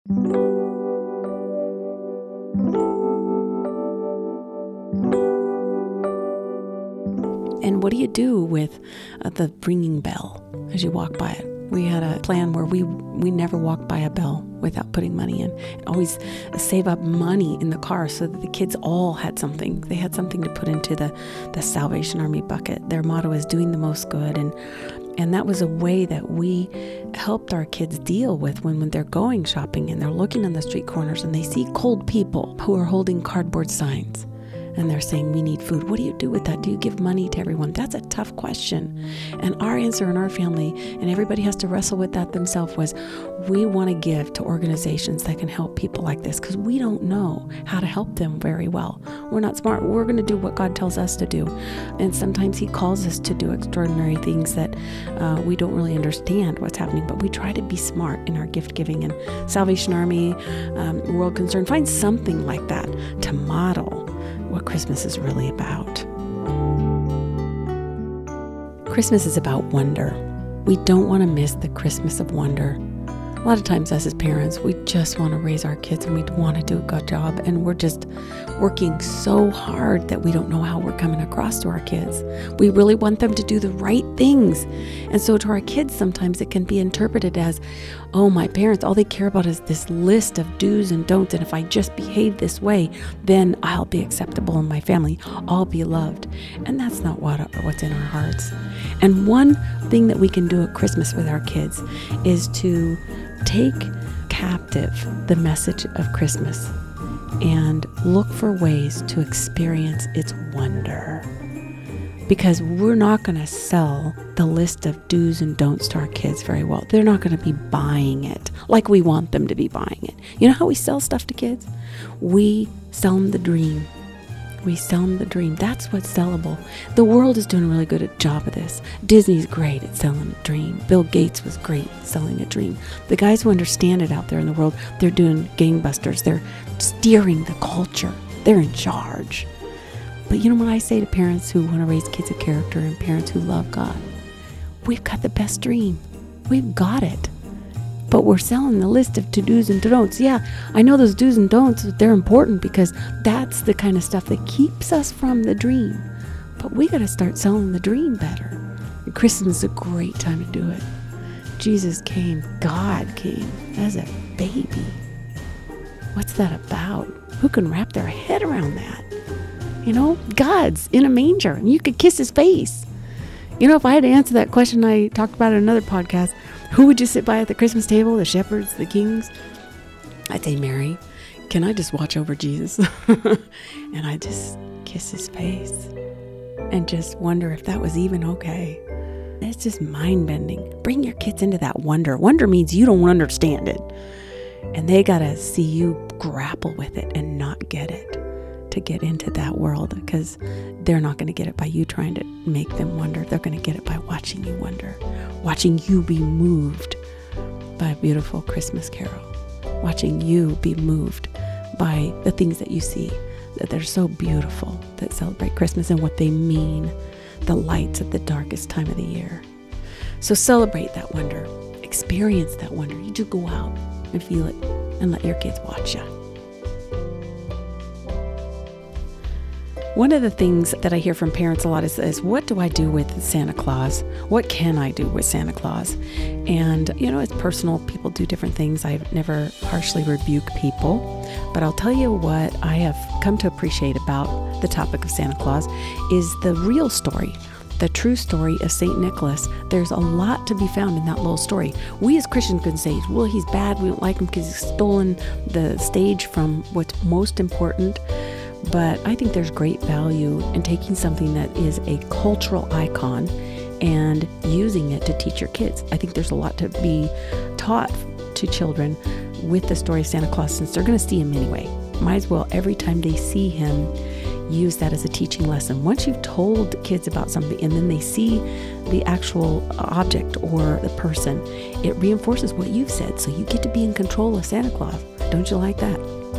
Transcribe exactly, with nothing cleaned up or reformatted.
And what do you do with uh, the ringing bell as you walk by it? We had a plan where we we never walked by a bell without putting money in. Always save up money in the car so that the kids all had something. They had something to put into the, the Salvation Army bucket. Their motto is doing the most good. And and that was a way that we helped our kids deal with when, when they're going shopping and they're looking on the street corners and they see cold people who are holding cardboard signs. And they're saying, we need food. What do you do with that? Do you give money to everyone? That's a tough question. And our answer in our family, and everybody has to wrestle with that themselves, was we want to give to organizations that can help people like this because we don't know how to help them very well. We're not smart. We're going to do what God tells us to do. And sometimes he calls us to do extraordinary things that uh, we don't really understand what's happening, but we try to be smart in our gift giving. And Salvation Army, um, World Concern, find something like that to model what Christmas is really about. Christmas is about wonder. We don't want to miss the Christmas of wonder. A lot of times us as parents, we just want to raise our kids and we want to do a good job, and we're just working so hard that we don't know how we're coming across to our kids. We really want them to do the right things. And so to our kids, sometimes it can be interpreted as, oh, my parents, all they care about is this list of do's and don'ts. And if I just behave this way, then I'll be acceptable in my family. I'll be loved. And that's not what what's in our hearts. And one thing that we can do at Christmas with our kids is to take captive the message of Christmas and look for ways to experience its wonder. Because we're not going to sell the list of do's and don'ts to our kids very well. They're not going to be buying it like we want them to be buying it. You know how we sell stuff to kids? We sell them the dream. We sell them the dream. That's what's sellable. The world is doing a really good job of this. Disney's great at selling a dream. Bill Gates was great at selling a dream. The guys who understand it out there in the world, they're doing gangbusters. They're steering the culture. They're in charge. But you know what I say to parents who want to raise kids of character and parents who love God? We've got the best dream. We've got it. But we're selling the list of to-dos and to-don'ts. Yeah, I know those do's and don'ts, they're important because that's the kind of stuff that keeps us from the dream. But we got to start selling the dream better. And Christmas is a great time to do it. Jesus came, God came as a baby. What's that about? Who can wrap their head around that? You know, God's in a manger and you could kiss his face. You know, if I had to answer that question I talked about in another podcast, who would you sit by at the Christmas table? The shepherds, the kings? I'd say, Mary, can I just watch over Jesus? And I just kiss his face and just wonder if that was even okay. It's just mind-bending. Bring your kids into that wonder. Wonder means you don't understand it. And they got to see you grapple with it and not get it to get into that world, because they're not going to get it by you trying to make them wonder. They're going to get it by watching you wonder, watching you be moved by a beautiful Christmas carol, watching you be moved by the things that you see that they're so beautiful that celebrate Christmas and what they mean, the lights at the darkest time of the year. So celebrate that wonder, experience that wonder. You do go out and feel it and let your kids watch you. One of the things that I hear from parents a lot is, is what do I do with Santa Claus? What can I do with Santa Claus? And, you know, it's personal. People do different things. I've never harshly rebuked people. But I'll tell you what I have come to appreciate about the topic of Santa Claus is the real story, the true story of Saint Nicholas. There's a lot to be found in that little story. We as Christians can say, well, he's bad. We don't like him because he's stolen the stage from what's most important. But I think there's great value in taking something that is a cultural icon and using it to teach your kids. I think there's a lot to be taught to children with the story of Santa Claus, since they're going to see him anyway. Might as well, every time they see him, use that as a teaching lesson. Once you've told kids about something and then they see the actual object or the person, it reinforces what you've said. So you get to be in control of Santa Claus. Don't you like that?